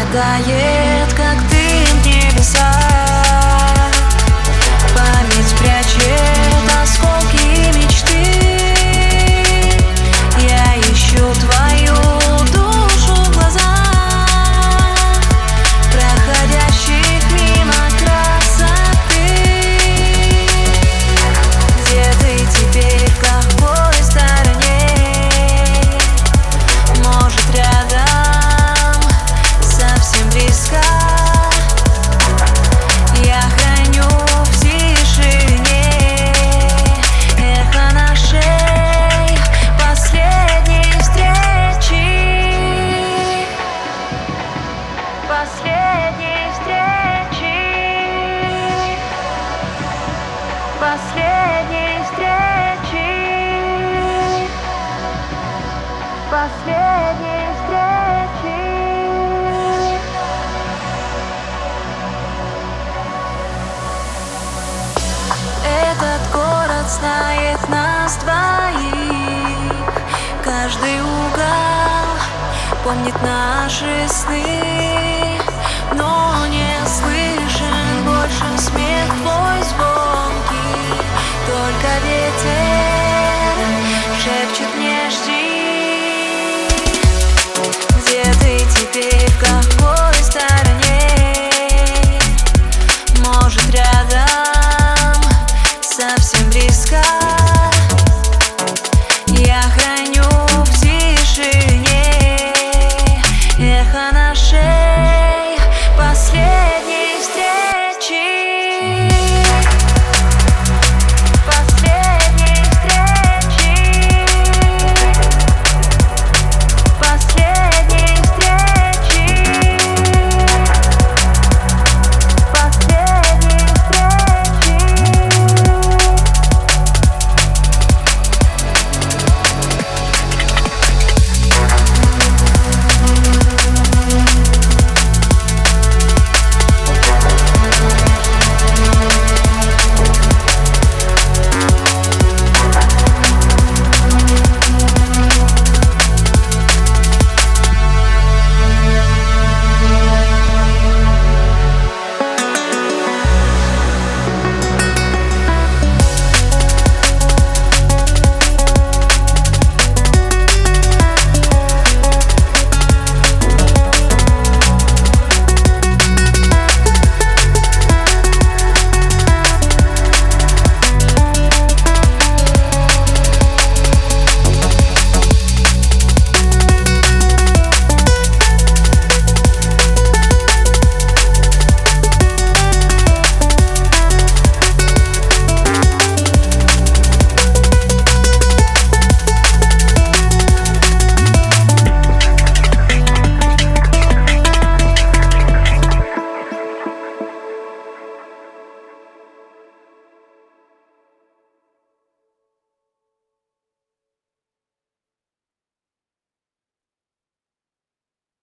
Помогает, как дым в небеса. Память прячет осколки мечты. Я ищу твою душу в глазах, проходящих мимо красоты. Где ты теперь, в какой стороне? Может, рядом, совсем близко. Я храню в тишине эхо нашей последней встречи. Последней встречи. Последней встречи. Последней встречи. Этот город знает нас двоих. Каждый угол помнит наши сны.